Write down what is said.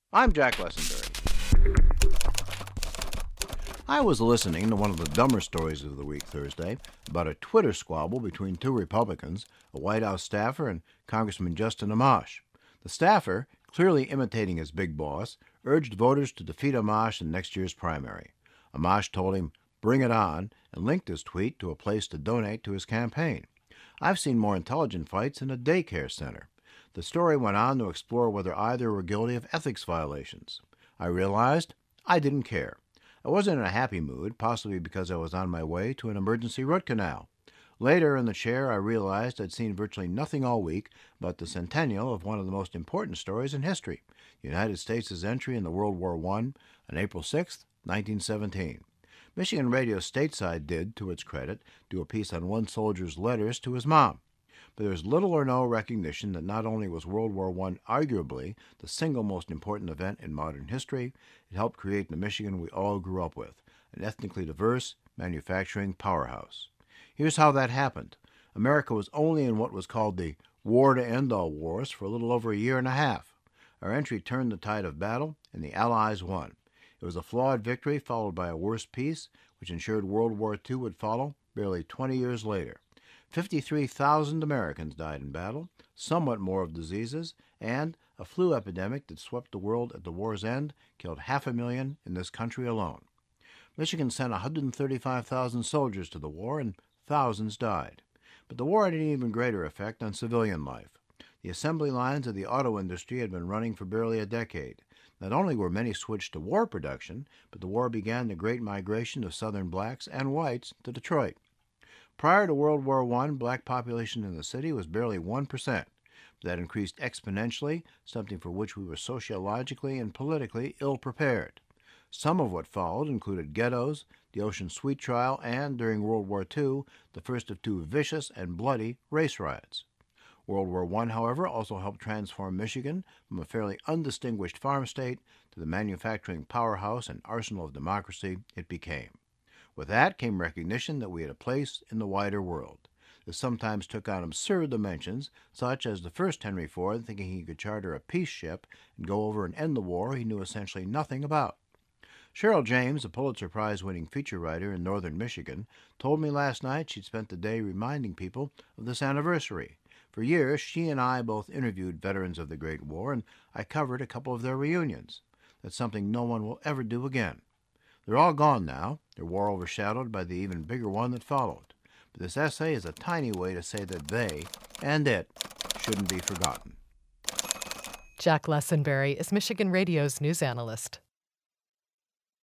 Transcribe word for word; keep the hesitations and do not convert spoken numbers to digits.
I'm Jack Lessenberry. I was listening to one of the dumber stories of the week Thursday about a Twitter squabble between two Republicans, a White House staffer and Congressman Justin Amash. The staffer, clearly imitating his big boss, urged voters to defeat Amash in next year's primary. Amash told him, "Bring it on," and linked his tweet to a place to donate to his campaign. I've seen more intelligent fights in a daycare center. The story went on to explore whether either were guilty of ethics violations. I realized I didn't care. I wasn't in a happy mood, possibly because I was on my way to an emergency root canal. Later in the chair, I realized I'd seen virtually nothing all week but the centennial of one of the most important stories in history, the United States' entry into World War One on April sixth, nineteen seventeen. Michigan Radio Stateside did, to its credit, do a piece on one soldier's letters to his mom. But there is little or no recognition that not only was World War One arguably the single most important event in modern history, it helped create the Michigan we all grew up with, an ethnically diverse manufacturing powerhouse. Here's how that happened. America was only in what was called the War to End All Wars for a little over a year and a half. Our entry turned the tide of battle, and the Allies won. It was a flawed victory followed by a worse peace, which ensured World War Two would follow barely twenty years later. fifty-three thousand Americans died in battle, somewhat more of diseases, and a flu epidemic that swept the world at the war's end killed half a million in this country alone. Michigan sent one hundred thirty-five thousand soldiers to the war, and thousands died. But the war had an even greater effect on civilian life. The assembly lines of the auto industry had been running for barely a decade. Not only were many switched to war production, but the war began the great migration of Southern blacks and whites to Detroit. Prior to World War One, black population in the city was barely one percent. That increased exponentially, something for which we were sociologically and politically ill-prepared. Some of what followed included ghettos, the Ocean Sweet trial, and, during World War Two, the first of two vicious and bloody race riots. World War One, however, also helped transform Michigan from a fairly undistinguished farm state to the manufacturing powerhouse and arsenal of democracy it became. With that came recognition that we had a place in the wider world. This sometimes took on absurd dimensions, such as the first Henry Ford thinking he could charter a peace ship and go over and end the war he knew essentially nothing about. Cheryl James, a Pulitzer Prize-winning feature writer in northern Michigan, told me last night she'd spent the day reminding people of this anniversary. For years, she and I both interviewed veterans of the Great War, and I covered a couple of their reunions. That's something no one will ever do again. They're all gone now, their war overshadowed by the even bigger one that followed. But this essay is a tiny way to say that they, and it, shouldn't be forgotten. Jack Lessenberry is Michigan Radio's news analyst.